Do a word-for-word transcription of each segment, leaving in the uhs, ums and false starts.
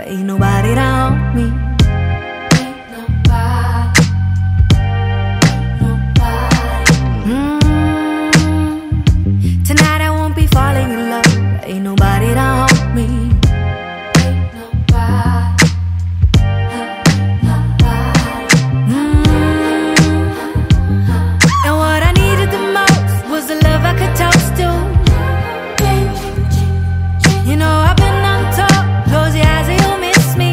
ain't nobody to hold me. Ain't nobody, nobody. Mm. Tonight I won't be falling in love, ain't nobody to hold me. Ain't nobody, nobody. Mm. And what I needed the most was the love I could toast to. You know I've been on top, close your eyes and you'll miss me.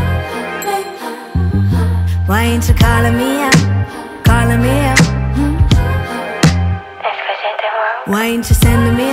Why ain't you calling me out, calling me out? Hmm? Why ain't you sending me